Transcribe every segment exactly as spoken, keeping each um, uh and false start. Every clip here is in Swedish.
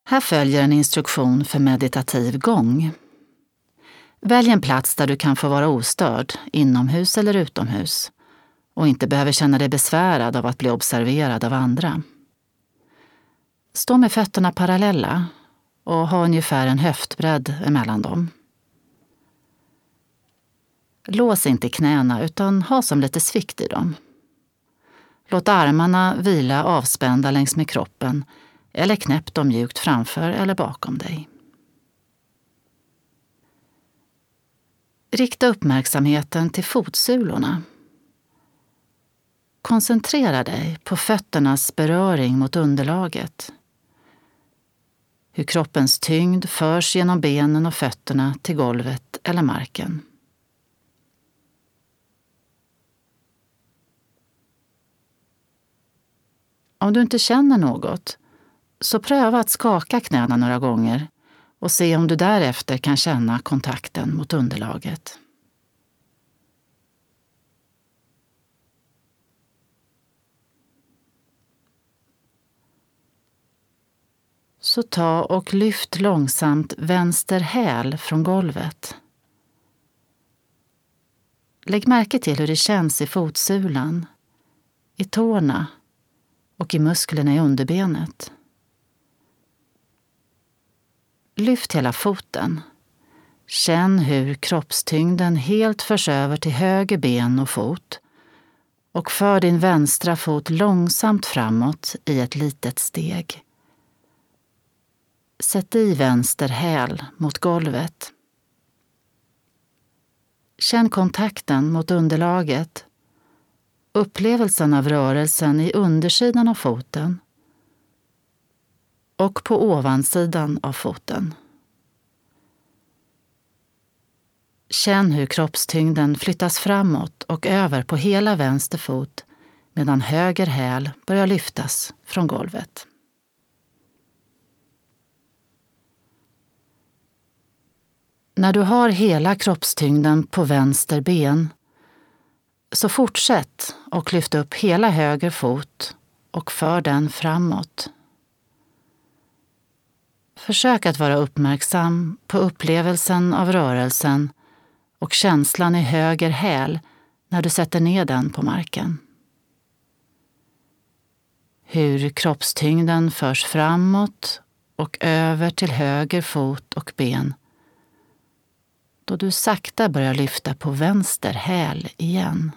Här följer en instruktion för meditativ gång. Välj en plats där du kan få vara ostörd, inomhus eller utomhus, och inte behöver känna dig besvärad av att bli observerad av andra. Stå med fötterna parallella och ha ungefär en höftbredd emellan dem. Lås inte knäna utan ha som lite svikt i dem. Låt armarna vila avspända längs med kroppen eller knäpp dem mjukt framför eller bakom dig. Rikta uppmärksamheten till fotsulorna. Koncentrera dig på fötternas beröring mot underlaget. Hur kroppens tyngd förs genom benen och fötterna till golvet eller marken. Om du inte känner något, så pröva att skaka knäna några gånger och se om du därefter kan känna kontakten mot underlaget. Så ta och lyft långsamt vänster häl från golvet. Lägg märke till hur det känns i fotsulan, i tårna och i musklerna i underbenet. Lyft hela foten. Känn hur kroppstyngden helt förs över till höger ben och fot och för din vänstra fot långsamt framåt i ett litet steg. Sätt i vänster häl mot golvet. Känn kontakten mot underlaget, upplevelsen av rörelsen i undersidan av foten och på ovansidan av foten. Känn hur kroppstyngden flyttas framåt och över på hela vänster fot medan höger häl börjar lyftas från golvet. När du har hela kroppstyngden på vänster ben, så fortsätt och lyft upp hela höger fot och för den framåt. Försök att vara uppmärksam på upplevelsen av rörelsen och känslan i höger häl när du sätter ner den på marken. Hur kroppstyngden förs framåt och över till höger fot och ben då du sakta börjar lyfta på vänster häl igen.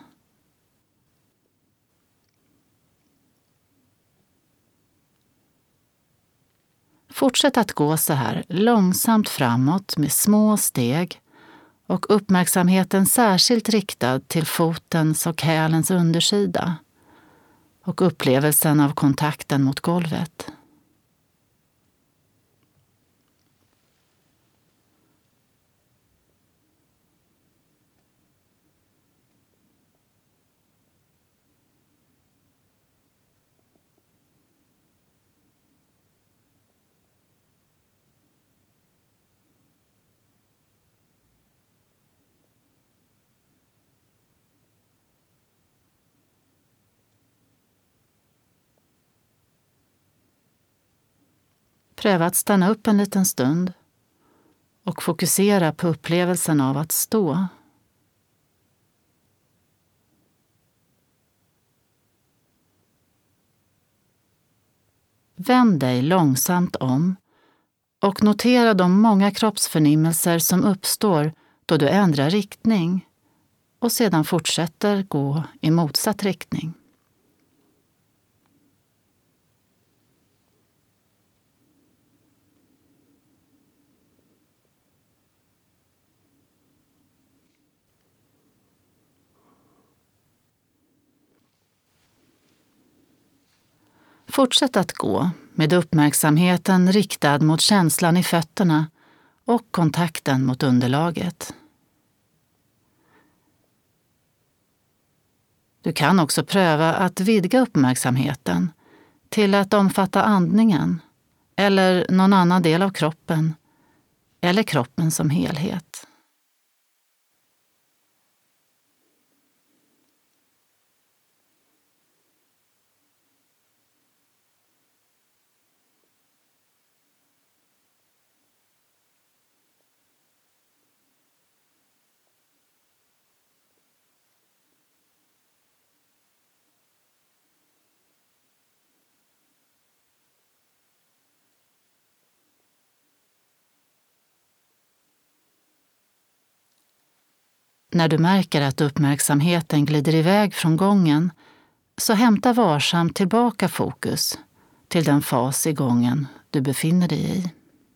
Fortsätt att gå så här långsamt framåt med små steg och uppmärksamheten särskilt riktad till fotens och hälens undersida och upplevelsen av kontakten mot golvet. Pröva att stanna upp en liten stund och fokusera på upplevelsen av att stå. Vänd dig långsamt om och notera de många kroppsförnimmelser som uppstår då du ändrar riktning och sedan fortsätter gå i motsatt riktning. Fortsätt att gå med uppmärksamheten riktad mot känslan i fötterna och kontakten mot underlaget. Du kan också pröva att vidga uppmärksamheten till att omfatta andningen eller någon annan del av kroppen eller kroppen som helhet. När du märker att uppmärksamheten glider iväg från gången, så hämta varsamt tillbaka fokus till den fas i gången du befinner dig i.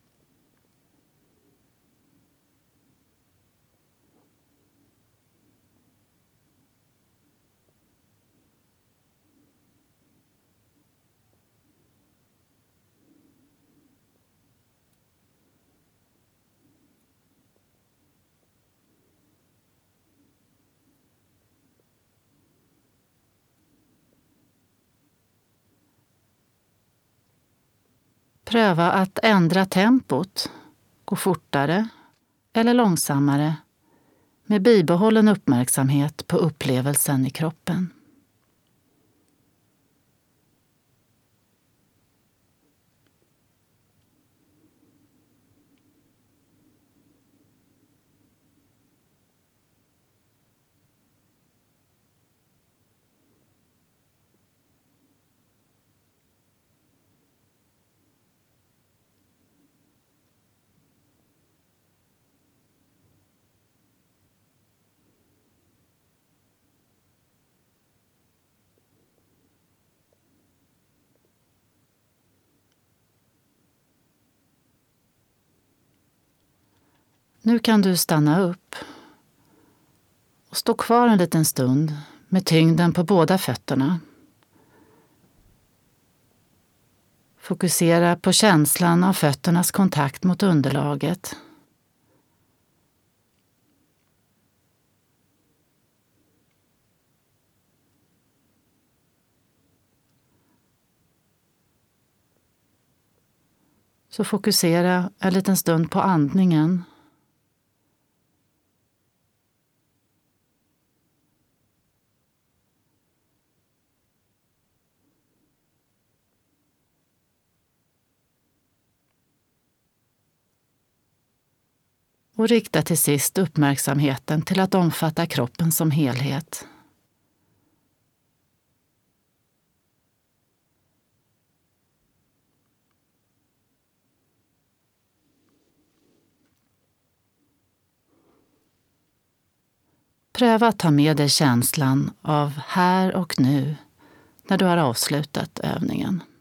Pröva att ändra tempot, gå fortare eller långsammare med bibehållen uppmärksamhet på upplevelsen i kroppen. Nu kan du stanna upp och stå kvar en liten stund med tyngden på båda fötterna. Fokusera på känslan av fötternas kontakt mot underlaget. Så fokusera en liten stund på andningen. Och rikta till sist uppmärksamheten till att omfatta kroppen som helhet. Pröva att ta med dig känslan av här och nu när du har avslutat övningen.